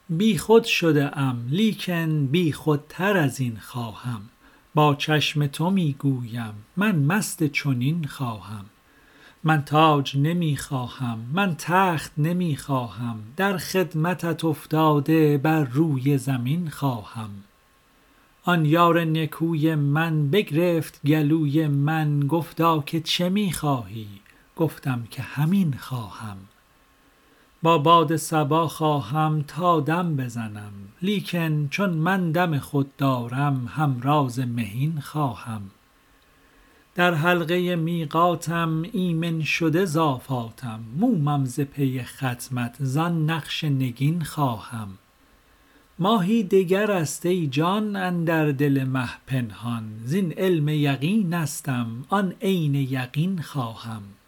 بی خود شده ام لیکن بی خودتر از این خواهم. با چشم تو می گویم من مست چنین خواهم. من تاج نمی خواهم من تخت نمی خواهم، در خدمتت افتاده بر روی زمین خواهم. آن یار نکوی من بگرفت گلوی من، گفتا که چه می خواهی؟ گفتم که همین خواهم. با باد صبا خواهم تا دم بزنم، لیکن چون من دم خود دارم همراز مهین خواهم. در حلقه میقاتم ایمن شده ز آفاتم، مومم ز پی ختمت زان نقش نگین خواهم. ماهی دگر است ای جان اندر دل مه پنهان، زین علم یقینستم آن عین یقین خواهم.